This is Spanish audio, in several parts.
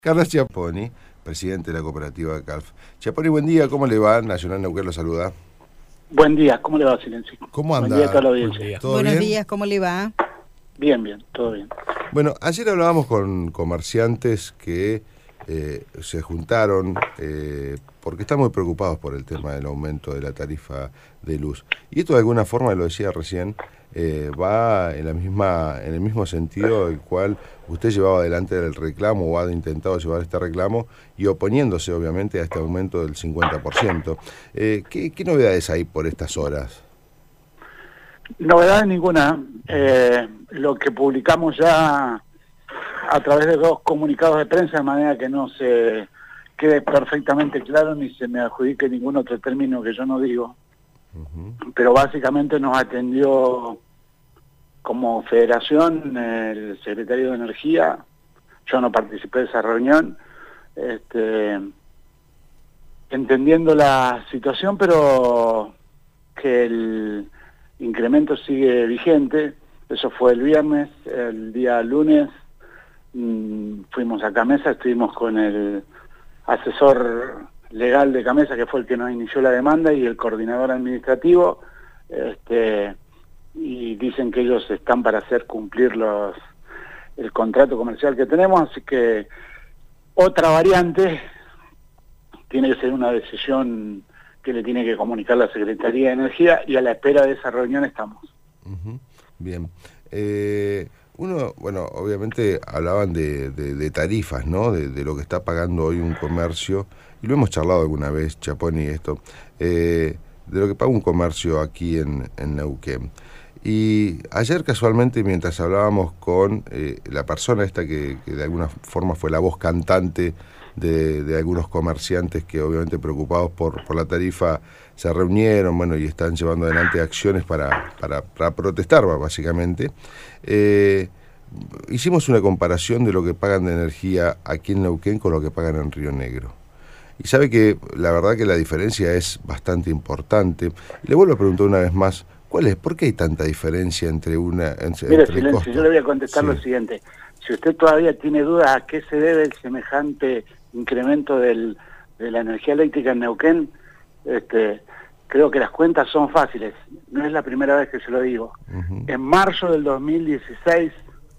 Carlos Chiapponi, presidente de la cooperativa CALF. Chiapponi, buen día, ¿cómo le va? Nacional Neuquén lo saluda. Buen día, ¿cómo le va, Silencio? ¿Cómo anda? Buen día a toda la audiencia. ¿Todo Buenos bien? días, ¿cómo le va? Bien, todo bien. Bueno, ayer hablábamos con comerciantes que se juntaron porque están muy preocupados por el tema del aumento de la tarifa de luz. Y esto de alguna forma, lo decía recién, va en el mismo sentido el cual usted llevaba adelante el reclamo o ha intentado llevar este reclamo y oponiéndose obviamente a este aumento del 50%. ¿Qué novedades hay por estas horas? Novedad ninguna. Lo que publicamos ya a través de 2 comunicados de prensa, de manera que no se quede perfectamente claro ni se me adjudique ningún otro término que yo no digo. Pero básicamente nos atendió como federación el secretario de Energía. Yo no participé de esa reunión, entendiendo la situación, pero que el incremento sigue vigente. Eso fue el viernes. El día lunes fuimos a Camesa, estuvimos con el asesor legal de Camesa, que fue el que nos inició la demanda, y el coordinador administrativo, y dicen que ellos están para hacer cumplir el contrato comercial que tenemos, así que otra variante tiene que ser una decisión que le tiene que comunicar la Secretaría de Energía, y a la espera de esa reunión estamos. Bien. Bueno, obviamente hablaban de tarifas, ¿no? De lo que está pagando hoy un comercio, y lo hemos charlado alguna vez, Chiapponi, esto, de lo que paga un comercio aquí en Neuquén. Y ayer casualmente, mientras hablábamos con la persona esta que de alguna forma fue la voz cantante de algunos comerciantes que obviamente preocupados por la tarifa se reunieron, bueno, y están llevando adelante acciones para protestar básicamente. Hicimos una comparación de lo que pagan de energía aquí en Neuquén con lo que pagan en Río Negro. Y sabe que la verdad que la diferencia es bastante importante. Y le vuelvo a preguntar una vez más, ¿por qué hay tanta diferencia entre Mire, entre Silencio, costos? yo le voy a contestar lo siguiente. Si usted todavía tiene dudas a qué se debe el semejante incremento de la energía eléctrica en Neuquén, creo que las cuentas son fáciles. No es la primera vez que se lo digo. En marzo del 2016,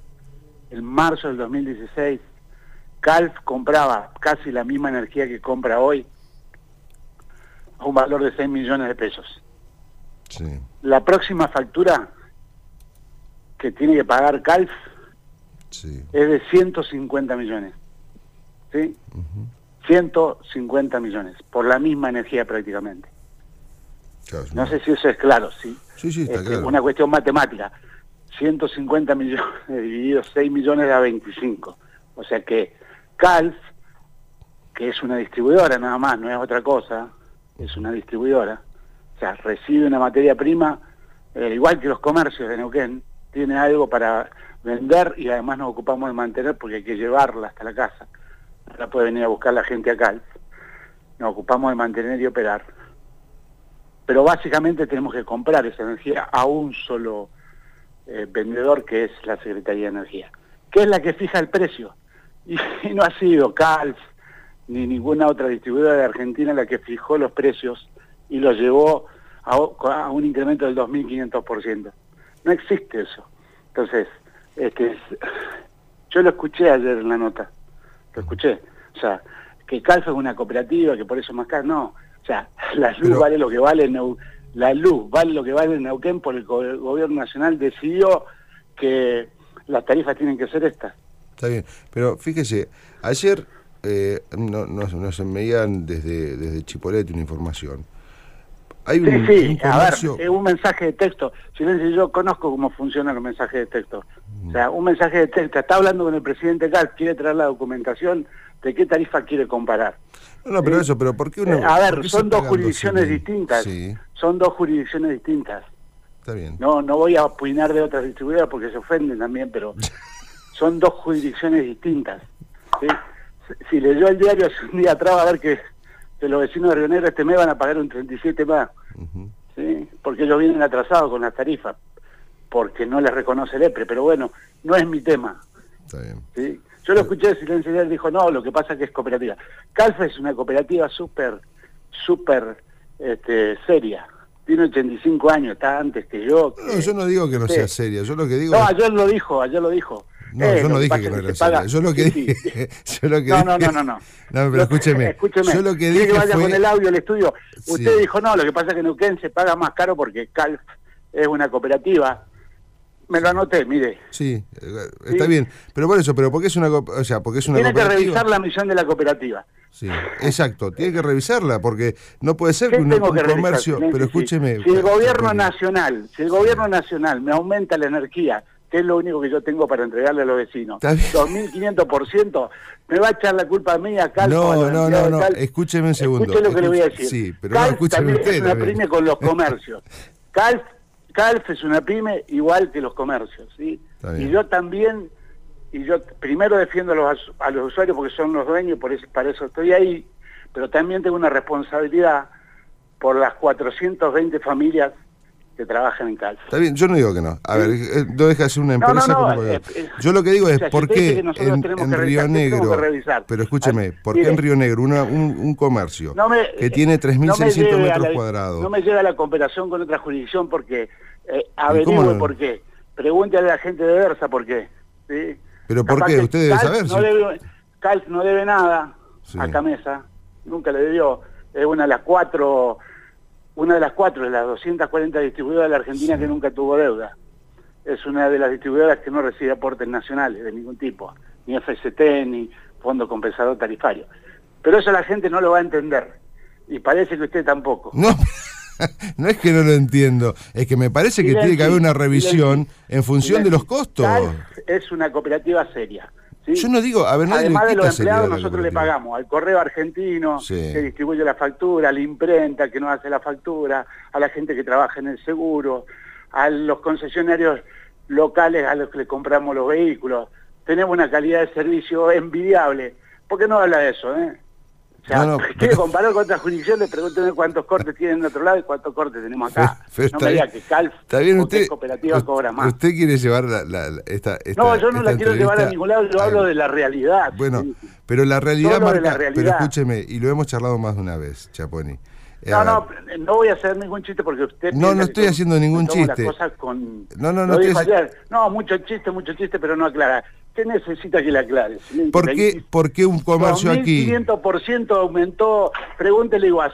CALF compraba casi la misma energía que compra hoy, a un valor de 6 millones de pesos. Sí. La próxima factura que tiene que pagar CALF es de 150 millones. ¿Sí? 150 millones, por la misma energía prácticamente. Claro, no sé si eso es claro, ¿sí? Sí, está claro. Una cuestión matemática. 150 millones dividido 6 millones da 25. O sea que CALF, que es una distribuidora nada más, no es otra cosa, es una distribuidora, o sea, recibe una materia prima, igual que los comercios de Neuquén, tiene algo para vender y además nos ocupamos de mantener porque hay que llevarla hasta la casa. No la puede venir a buscar la gente a CALF. Nos ocupamos de mantener y operar. Pero básicamente tenemos que comprar esa energía a un solo vendedor, que es la Secretaría de Energía, que es la que fija el precio. Y no ha sido CALF ni ninguna otra distribuidora de Argentina la que fijó los precios y los llevó a un incremento del 2.500%. No existe eso. Entonces, yo lo escuché ayer en la nota. Lo escuché. O sea, que CALF es una cooperativa, que por eso es más caro. No. O sea, la luz vale lo que vale en Neuquén, por el gobierno nacional decidió que las tarifas tienen que ser estas. Está bien, pero fíjese, ayer nos envían desde Chipolete una información. Hay un comercio... A ver, un mensaje de texto. Silencio, yo conozco cómo funcionan los mensajes de texto. O sea, un mensaje de texto, está hablando con el presidente CALF, quiere traer la documentación de qué tarifa quiere comparar. No, pero eso, pero ¿por qué uno...? A ver, son dos jurisdicciones distintas. Sí. Son dos jurisdicciones distintas. Está bien. No voy a opinar de otras distribuidoras porque se ofenden también, pero son dos jurisdicciones distintas. ¿Sí? Si leyó el diario hace un día atrás, va a ver que los vecinos de Río Negro este mes van a pagar un 37 más. ¿Sí? Porque ellos vienen atrasados con las tarifas, porque no les reconoce el EPRE, pero bueno, no es mi tema. Está bien. ¿Sí? Yo lo escuché silenciar y él dijo, no, lo que pasa es que es cooperativa. Calf es una cooperativa súper seria. Tiene 85 años, está antes que yo. No, yo no digo que no sea seria, yo lo que digo... No, ayer lo dijo. No, yo no dije que no era seria. Yo lo que dije... No. No, pero escúcheme. Yo lo que dije que vaya fue... con el audio al estudio. Sí. Usted dijo, no, lo que pasa es que en Neuquén se paga más caro porque Calf es una cooperativa. Me lo anoté, mire. Sí, está bien. Pero por eso, porque es una, porque es una Tiene cooperativa. Que revisar la misión de la cooperativa. Sí, exacto, tiene que revisarla, porque no puede ser que un comercio... Pero escúcheme... Si el gobierno nacional me aumenta la energía, que es lo único que yo tengo para entregarle a los vecinos, 2.500%, me va a echar la culpa a mí, a Calf. No, escúcheme un segundo. Escuche lo que le voy a decir. Sí, pero Calf no, escúcheme usted. Es una pyme con los comercios. Calf es una pyme igual que los comercios, ¿sí? Y yo también, primero defiendo a los usuarios porque son los dueños, para eso estoy ahí, pero también tengo una responsabilidad por las 420 familias que trabajan en Calf. Está bien, yo no digo que no. A ver, no deja de ser una empresa yo lo que digo es, ¿por qué en Río Negro, pero escúcheme, ¿por qué en Río Negro un comercio que tiene 3.600 metros cuadrados? No me llega la comparación con otra jurisdicción porque averigüe por qué. Pregúntale a la gente de Versa por qué. ¿Sí? ¿Pero por qué? Usted debe saber. Calf no debe nada a Camesa, nunca le debió. Es una de las cuatro de las 240 distribuidoras de la Argentina que nunca tuvo deuda. Es una de las distribuidoras que no recibe aportes nacionales de ningún tipo, ni FCT, ni Fondo Compensador Tarifario. Pero eso la gente no lo va a entender, y parece que usted tampoco. No es que no lo entiendo, es que me parece que tiene que haber una revisión en función de los costos. Es una cooperativa seria. ¿Sí? Yo no digo, además de los empleados, nosotros le pagamos al correo argentino, que distribuye la factura, a la imprenta, que nos hace la factura, a la gente que trabaja en el seguro, a los concesionarios locales a los que le compramos los vehículos. Tenemos una calidad de servicio envidiable. ¿Por qué no habla de eso, O sea, quiere comparar con otras jurisdicciones, pregúnteme cuántos cortes tienen en otro lado y cuántos cortes tenemos acá. No me diga que Calf o que cooperativa cobra más. ¿Usted quiere llevar esta No, yo no la quiero llevar a ningún lado, yo hablo de la realidad. Bueno, pero la realidad marca... Pero escúcheme, y lo hemos charlado más de una vez, Chaponi. No voy a hacer ningún chiste porque usted... No estoy haciendo ningún chiste. Las cosas con... No dijo ayer. No, mucho chiste, pero no aclara. ¿Qué necesita que le aclare? ¿Por qué un comercio aquí? 2.500% aumentó. Pregúntele igual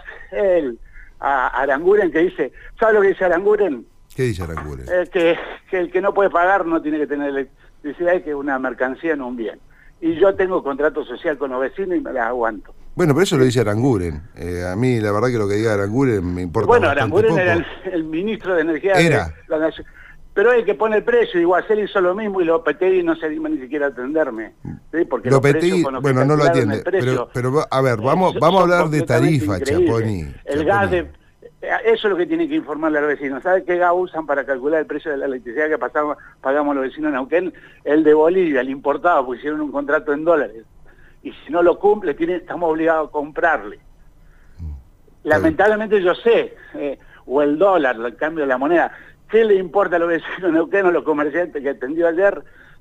a Aranguren, que dice... ¿Sabe lo que dice Aranguren? ¿Qué dice Aranguren? Que el que no puede pagar no tiene que tener electricidad, que es una mercancía, no un bien. Y yo tengo contrato social con los vecinos y me las aguanto. Bueno, pero eso lo dice Aranguren. A mí, la verdad que lo que diga Aranguren me importa Bueno, Aranguren poco. Era el ministro de Energía de la Nación. Pero es el que pone el precio, igual él hizo lo mismo y Lopetegui no se anima ni siquiera a atenderlo. ¿Sí? Porque Lopetegui, bueno, no lo atiende. Pero a ver, vamos a hablar de tarifa, Chaponi. El gas eso es lo que tiene que informarle al vecino. ¿Sabe qué gas usan para calcular el precio de la electricidad que pagamos los vecinos en Neuquén? El de Bolivia, el importado, porque hicieron un contrato en dólares. Y si no lo cumple, estamos obligados a comprarle. Lamentablemente yo sé, o el dólar, el cambio de la moneda, ¿qué le importa a los vecinos neuquinos, los comerciantes que atendió ayer?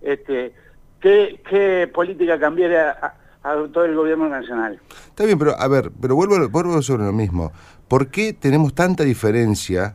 ¿Qué política cambiaría a todo el gobierno nacional? Está bien, pero a ver, vuelvo sobre lo mismo. ¿Por qué tenemos tanta diferencia?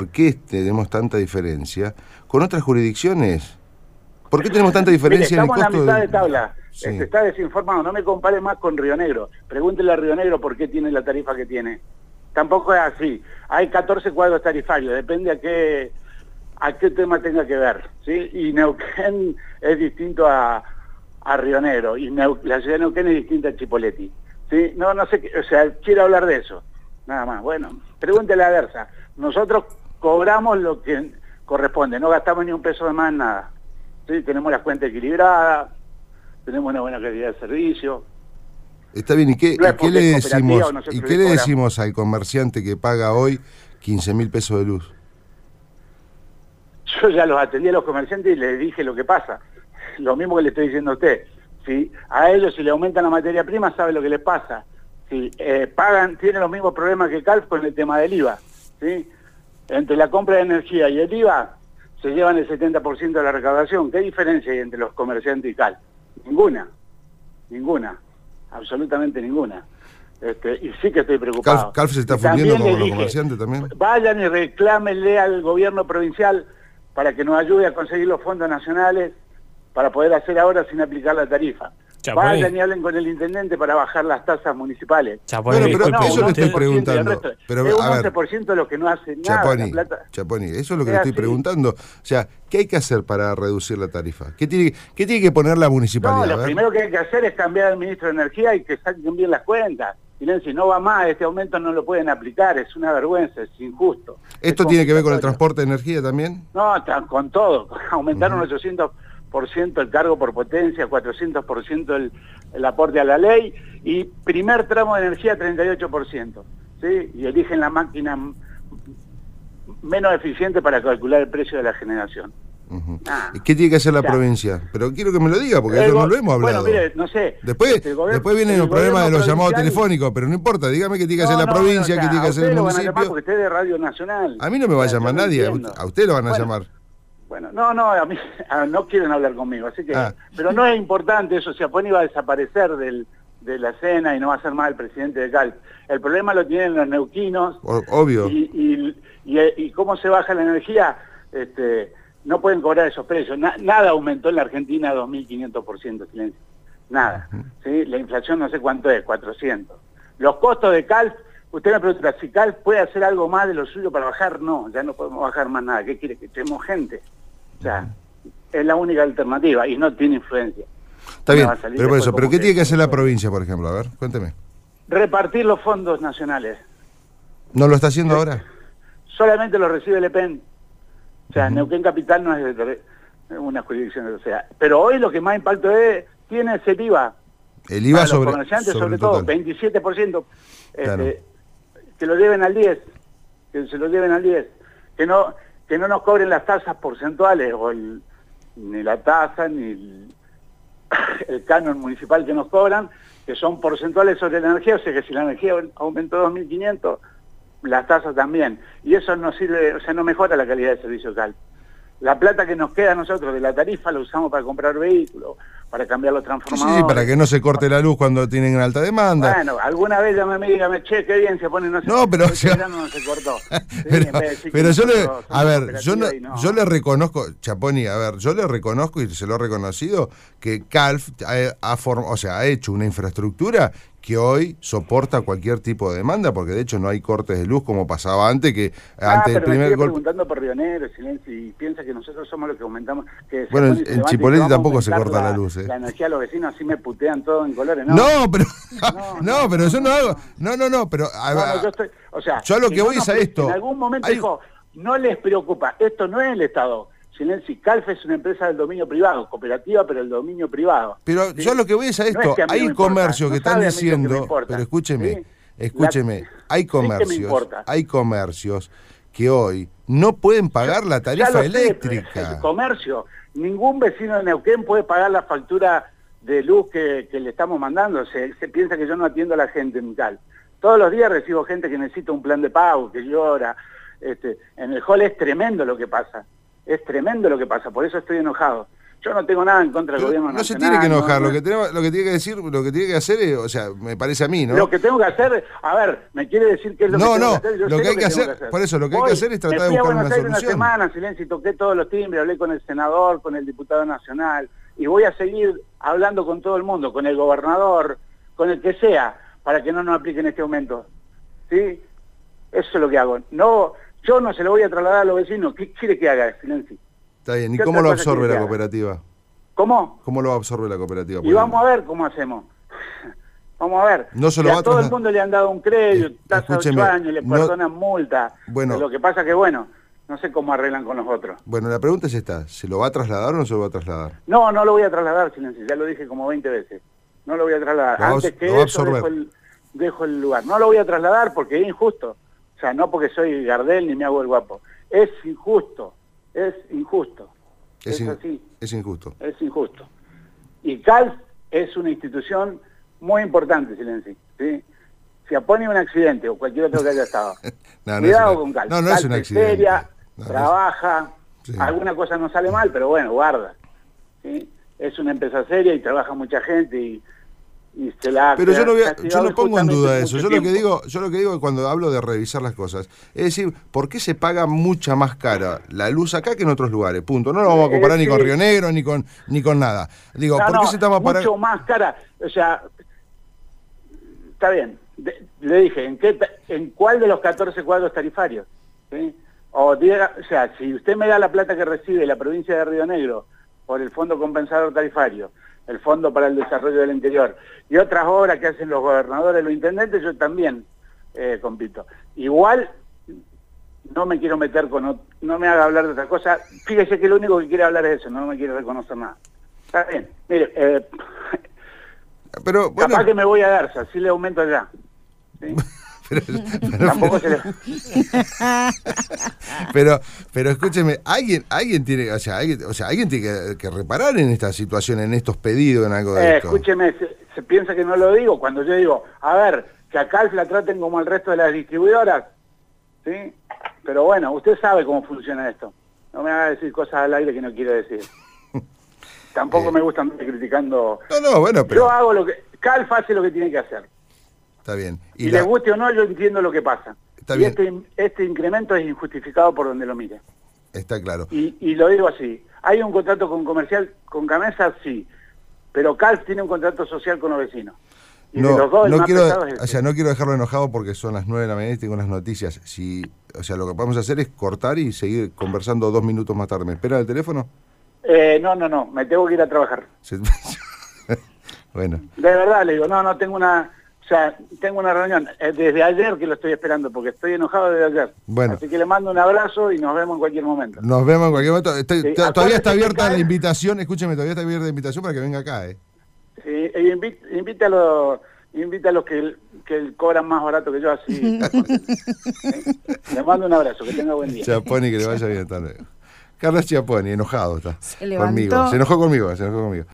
Con otras jurisdicciones? ¿Por qué tenemos tanta diferencia en el costo? Estamos en la mitad de tabla. Está desinformado. No me compare más con Río Negro. Pregúntele a Río Negro por qué tiene la tarifa que tiene. Tampoco es así. Hay 14 cuadros tarifarios. Depende a qué tema tenga que ver. ¿Sí? Y Neuquén es distinto a Río Negro. Y la ciudad de Neuquén es distinta a Chipoleti. ¿Sí? No sé, quiero hablar de eso. Nada más. Bueno, pregúntele a Versa. Nosotros cobramos lo que corresponde. No gastamos ni un peso de más en nada. ¿Sí? Tenemos las cuentas equilibradas, tenemos una buena calidad de servicio. Está bien, ¿y qué le decimos al comerciante que paga hoy 15.000 pesos de luz? Yo ya los atendí a los comerciantes y les dije lo que pasa. Lo mismo que le estoy diciendo a usted. ¿Sí? A ellos, si le aumentan la materia prima, sabe lo que les pasa. Si tienen los mismos problemas que Calf con el tema del IVA. ¿Sí? Entre la compra de energía y el IVA, se llevan el 70% de la recaudación. ¿Qué diferencia hay entre los comerciantes y Calf? Ninguna. ninguna, absolutamente ninguna. Y sí que estoy preocupado. ¿Calf se está Y fundiendo también como le los dije, comerciantes también? vayan y reclámenle al gobierno provincial para que nos ayude a conseguir los fondos nacionales para poder hacer ahora sin aplicar la tarifa. Chaponi. Vayan y hablen con el intendente para bajar las tasas municipales. Chaponi, Bueno, pero disculpe, eso le estoy un 11% y el preguntando. resto- Pero, es un a ver, 11% de lo que no hace nada. Chaponi, La plata. Chaponi, eso es lo que Es le estoy así. preguntando. O sea, ¿qué hay que hacer para reducir la tarifa? ¿Qué tiene que poner la No, municipalidad? A lo ver. primero que hay que hacer es cambiar al ministro de Energía y que saquen bien las cuentas. Si no va más, este aumento no lo pueden aplicar, es una vergüenza, es injusto. ¿Esto Es tiene que ver con el complicatorio. transporte de energía también? No, con todo. Aumentaron 800% el cargo por potencia, 400% el aporte a la ley y primer tramo de energía 38%. ¿Sí? Y eligen la máquina menos eficiente para calcular el precio de la generación. Ujú. Ah. ¿Y qué tiene que hacer la O sea, provincia? Pero quiero que me lo diga, porque el eso go- no lo hemos hablado. Bueno, mire, no sé. Después vienen los problemas de los llamados telefónicos, pero no importa, dígame qué tiene que hacer la provincia, qué tiene que hacer el municipio. Porque usted es de Radio Nacional. A mí no me va a llamar Yo no nadie, entiendo. a usted lo van a Bueno, llamar. Bueno, no, a mí no quieren hablar conmigo, así que... Ah. Pero no es importante eso, Chaponi va a desaparecer de la escena y no va a ser más el presidente de Calf. El problema lo tienen los neuquinos. Obvio. Y cómo se baja la energía, no pueden cobrar esos precios. Nada aumentó en la Argentina 2.500%, silencio. Nada. ¿Sí? La inflación no sé cuánto es, 400. Los costos de Calf, usted me pregunta, si Calf puede hacer algo más de lo suyo para bajar, no, ya no podemos bajar más nada. ¿Qué quiere? Que echemos gente. O sea, es la única alternativa y no tiene influencia. Está Me bien, va a salir pero por después eso, ¿pero como qué que- tiene que hacer la provincia, por ejemplo? A ver, cuénteme. Repartir los fondos nacionales. ¿No lo está haciendo ahora? Solamente lo recibe el EPEN. O sea, Neuquén Capital no es una jurisdicción, o sea. Pero hoy lo que más impacto tiene es el IVA. El IVA Para sobre los comerciantes, sobre el todo, total. 27%. Claro. Que lo lleven al 10. Que se lo lleven al 10. Que no nos cobren las tasas porcentuales, ni la tasa, ni el canon municipal que nos cobran, que son porcentuales sobre la energía, o sea que si la energía aumentó 2.500, las tasas también. Y eso no sirve, o sea, no mejora la calidad del servicio Calf. La plata que nos queda a nosotros de la tarifa la usamos para comprar vehículos, para cambiar los Sí, transformadores. sí, para que no se corte la luz cuando tienen alta demanda. Bueno, alguna vez llámame y dígame, che, qué bien se pone, no sé. No, pero, hoy o sea, no se cortó. Sí, pero en vez de decir que pero yo le, nosotros somos a ver, yo cooperativa y no. yo le reconozco, Chaponi, a ver, yo le reconozco y se lo he reconocido que Calf ha hecho una infraestructura que hoy soporta cualquier tipo de demanda, porque de hecho no hay cortes de luz como pasaba antes, que antes del pero me primer sigue golpe. preguntando por Rionero, silencio, y piensa que nosotros somos los que aumentamos. Que Bueno, Chaponi se en levanta y Chipoleti dice, vamos a tampoco se aumentar corta la luz, La energía a los vecinos, así me putean todo en colores. No, No, pero No, pero yo no hago. No, pero yo estoy, o sea, yo a lo que no voy nos es a esto. En algún momento Hay- dijo, no les preocupa, esto no es el Estado. Silencio, Calf es una empresa del dominio privado, cooperativa, pero el dominio privado. Pero ¿sí? yo lo que voy es a No esto, que a mí no hay me importa, comercios no que están sabe a mí lo que me diciendo, importa, pero escúcheme, ¿sí? escúcheme, hay sí que me comercios, importa. hay comercios que hoy no pueden pagar la Ya tarifa lo sé, eléctrica. pero el comercio, ningún vecino de Neuquén puede pagar la factura de luz que le estamos mandando. Se piensa que yo no atiendo a la gente en Calf. Todos los días recibo gente que necesita un plan de pago, que llora. En el hall es tremendo lo que pasa. Es tremendo lo que pasa, por eso estoy enojado. Yo no tengo nada en contra del Pero gobierno no se nacional. tiene que enojar, no- lo que tiene que decir, lo que tiene que hacer es, o sea, me parece a mí, ¿no? Lo que tengo que hacer, a ver, me quiere decir qué es lo que No, tengo no, que hacer. Yo lo sé que hay que tengo hacer, por eso, lo que hay que Hoy hacer es tratar me de fui a buscar Buenos una Aires solución. una semana, silencio, y toqué todos los timbres, hablé con el senador, con el diputado nacional, y voy a seguir hablando con todo el mundo, con el gobernador, con el que sea, para que no nos apliquen este aumento. ¿Sí? Eso es lo que hago. No, yo no se lo voy a trasladar a los vecinos. ¿Qué quiere que haga? Silencio. Está bien, ¿y ¿Qué cómo otra lo cosa absorbe quiere la que haga? cooperativa? ¿Cómo? ¿Cómo lo absorbe la cooperativa? Y vamos a ver cómo hacemos. Vamos a ver. No se lo Y va a a todo el trasladar. mundo le han dado un crédito, tasa de 8 Escúcheme, años, le no- perdonan multa. Bueno. Lo que pasa que, bueno, no sé cómo arreglan con los otros. Bueno, la pregunta es esta, ¿se lo va a trasladar o no se lo va a trasladar? No, no lo voy a trasladar, silencio, ya lo dije como 20 veces. No lo voy a trasladar. Lo va a- Antes que lo va a eso absorber. dejo el lugar. No lo voy a trasladar porque es injusto. O sea, no porque soy Gardel ni me hago el guapo. Es injusto, es injusto. Es así. Es injusto. Es injusto. Y Calf es una institución muy importante, silencio. ¿Sí? Si opone un accidente o cualquier otro que haya estado, No, no cuidado es una- con Calf. no, no es Calf un accidente. seria, No, no es- trabaja, Sí. alguna cosa no sale mal, pero bueno, guarda. ¿Sí? Es una empresa seria y trabaja mucha gente y y se la Pero yo castigado no pongo en duda injustamente eso. mucho Yo lo que tiempo. digo cuando hablo de revisar las cosas, es decir, ¿por qué se paga mucha más cara la luz acá que en otros lugares? Punto. No lo vamos a comparar ni con Sí. Río Negro ni con nada. Digo, No, ¿por qué no, se está más mucho más cara. O sea, está bien. Le dije, ¿en cuál de los 14 cuadros tarifarios? ¿Sí? O sea, si usted me da la plata que recibe la provincia de Río Negro por el Fondo Compensador Tarifario, el Fondo para el Desarrollo del Interior, y otras obras que hacen los gobernadores, los intendentes, yo también compito. Igual no me quiero meter no me haga hablar de otra cosa. Fíjese que lo único que quiere hablar es eso, no me quiere reconocer nada. Está bien, mire, pero bueno, capaz que me voy a Garza, así le aumento allá. ¿Sí? Tampoco se le... pero escúcheme, alguien tiene, alguien tiene que reparar en esta situación, en estos pedidos, en algo de esto. Escúcheme, se piensa que no lo digo cuando yo digo, a ver, que a Calf la traten como el resto de las distribuidoras, ¿sí? Pero bueno, usted sabe cómo funciona esto. No me haga decir cosas al aire que no quiero decir. Tampoco me gusta andar criticando. No, bueno, pero... Yo hago Calf hace lo que tiene que hacer. Está bien. Y le guste o no, yo entiendo lo que pasa. Está y bien. este incremento es injustificado por donde lo mire. Está claro. Y lo digo así. ¿Hay un contrato con comercial con Gamesa? Sí. Pero Calf tiene un contrato social con los vecinos. Y de los dos, el más pesado es este. No quiero dejarlo enojado porque son las 9 de la mañana y tengo unas noticias. Lo que podemos hacer es cortar y seguir conversando 2 minutos más tarde. ¿Me espera el teléfono? No. Me tengo que ir a trabajar. Bueno. De verdad, le digo, tengo una reunión desde ayer que lo estoy esperando, porque estoy enojado desde ayer. Bueno. Así que le mando un abrazo y nos vemos en cualquier momento. Nos vemos en cualquier momento. Sí, todavía está abierta que la invitación, escúcheme, todavía está abierta la invitación para que venga acá, Sí, invita a los que cobran más barato que yo, así. Le mando un abrazo, que tenga buen día. Chiapponi, que le vaya bien, hasta luego. Carlos Chiapponi, enojado está. Se levantó. Conmigo, se enojó conmigo.